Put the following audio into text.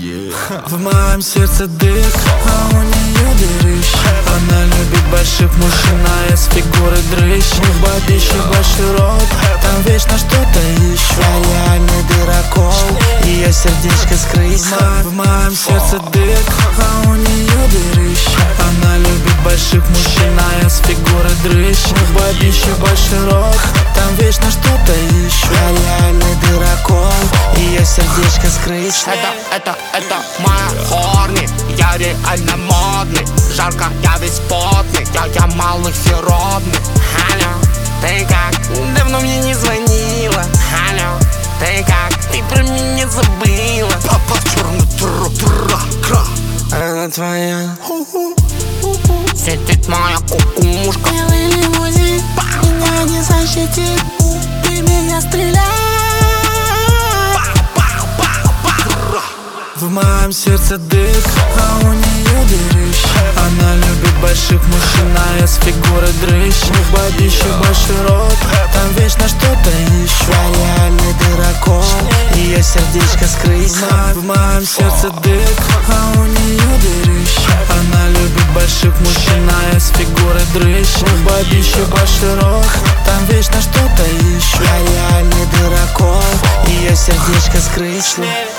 В моем сердце дых, а у нее дырыщ. Она любит больших мужчин, а я с фигурой дрыщ. В бабище большой рот, там вечно что-то ищу. Я реальный дырокол, ее сердечко скрыть. В моем сердце дых, а у нее дырыщ. Она любит больших мужчин, а я с фигурой дрыщ. В бабище большой рот, там вечно что-то ищу. Я реальный дырокол, ее сердечко скрыть. Это моя хорни, я реально модный. Жарко, я весь потный, я малосеродный. Алло, ты как? Давно мне не звонила. Алло, ты как? Ты про меня забыла. Папа черный трак. Она твоя. Сидит моя кукушка. Белый лимузин меня не защитит. Ты меня стреляй. В моем сердце дых, а у нее дырыщ. Она любит больших мужчин, а я с фигурой дрыщ. В бабище большой рот, там вечно что-то ищу. Я реальный дырокол, ее сердечко скрыть. В моем сердце дых, а у нее дырыщ. Она любит больших мужчин, а я с фигурой дрыщ. В бабище большой рот, там вечно что-то ищу. Я реальный дырокол, ее сердечко скрыть.